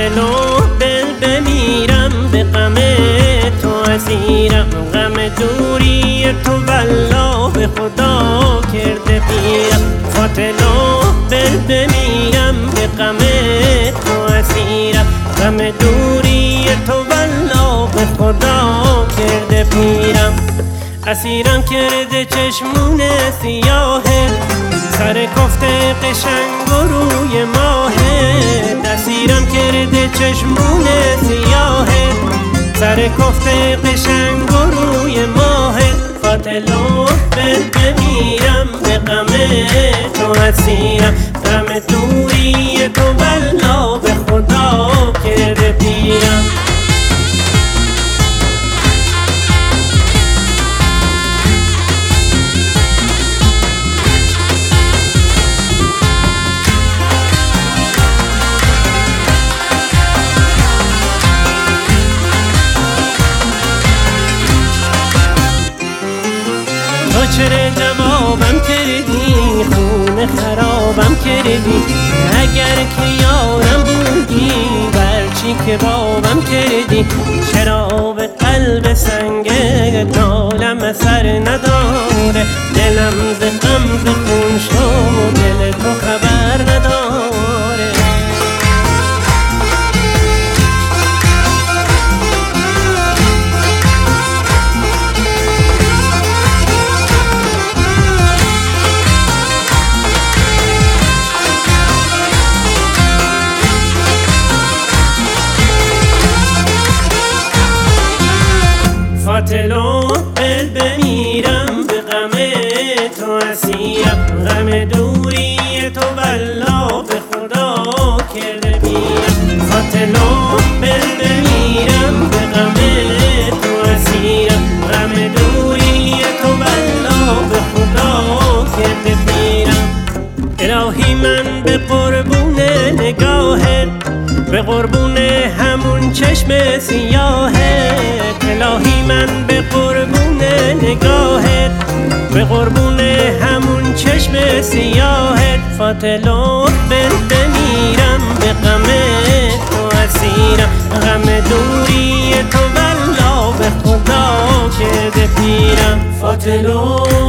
فاتل و دل بمیرم، به غم تو اسیرم. غم دوری تو والله به خدا کرده پیرم. فاتل و دل بمیرم، به غم تو اسیرم. غم دوری تو والله به خدا کرده پیرم. اسیرم کرده چشمون سیاهه، سر کفته قشنگ و روی ماهه. اسیرم کرده چشمون سیاهه، سر کفته قشنگ و روی ماهه. فاتل و دل بمیرم، به غم تو اسیرم. غم دوری تو والله به خدا کرده پیرم. چرا جوابم کردی، خون خرابم کردی. اگر که یارم بودی، برچی که بابم کردی. چرا به قلب سنگ نالم اثر نداره. دلم ز غم ز خون شد، دل تو خبر نداره. فاتل و دل بمیرم، به غم تو اسیرم. غم دوری تو والله به خدا کرده پیرم. فاتل و دل بمیرم، به غم تو اسیرم. غم دوری تو والله به خدا کرده پیرم. الهی من به قربون نگاهت، به قربون همون چشم سیاهت. الهی من به قربون نگاهت، به قربون همون چشم سیاهت. فاتل و دل بمیرم، به غم تو اسیرم. غم دوری تو والله به خدا کرده پیرم. فاتل و